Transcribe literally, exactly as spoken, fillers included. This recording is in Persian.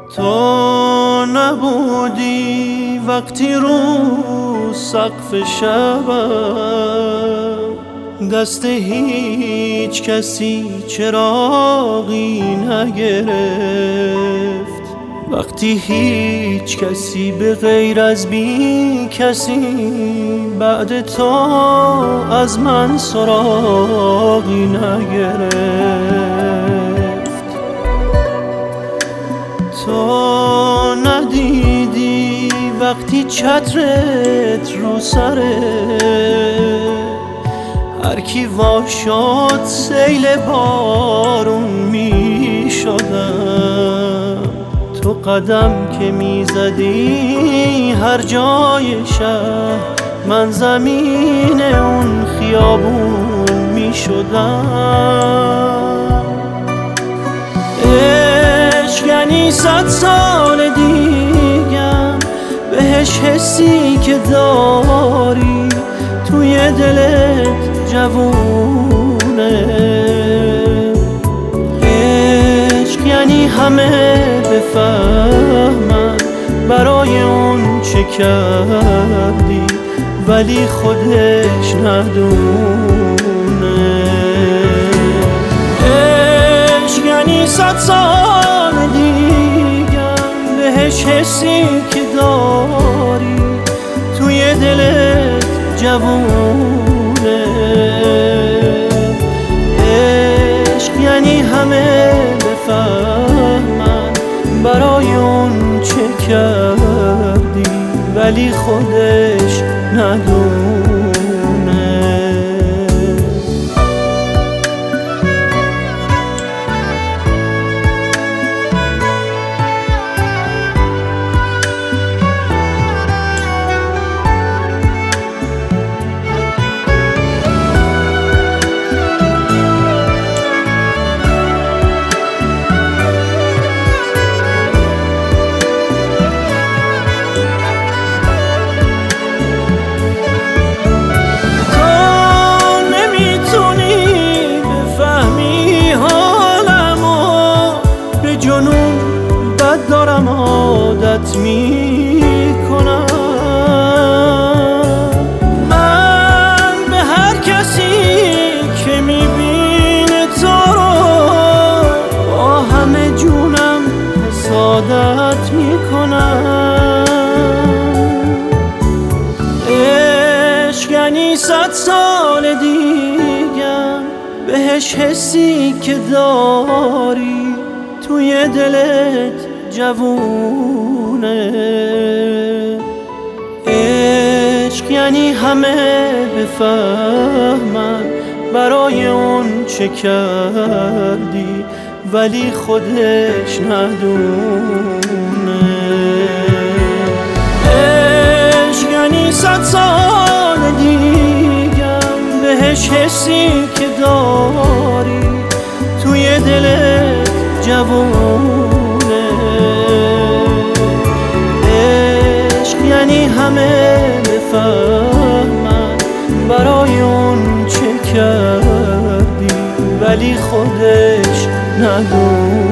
تو نبودی وقتی رو سقف شبم دست هیچ کسی چراغی نگرفت، وقتی هیچ کسی به غیر از بی کسی بعد تو از من سراغی نگرفت. تو ندیدی وقتی چترت رو سره هر کی وا شد سیل بارون می شدم، تو قدم که می زدی هر جای شهر من زمین اون خیابون می شدم. عشق یعنی صد سال دیگم بهش حسی که داری توی دلت جوونه. عشق یعنی همه بفهمن برای اون چه کردی ولی خودش ندونه. عشق یعنی صد سال دیگم بهش حسی که داری توی دلت جوونه. عشق یعنی همه بفهمن برای اون چه کردی ولی خودش ندونه. دارم عادت میکنم من به هر کسی که میبینه تو رو با همه جونم حسادت میکنم. عشق یعنی صد سال دیگم بهش حسی که داری توی دلت جوونه. عشق یعنی همه بفهمن برای اون چه کردی ولی خودش ندونه. عشق یعنی صد سال دیگم بهش حسی که داری توی دلت جوونه. عشق یعنی همه بفهمن برای اون چه کردی ولی خودش ندونه.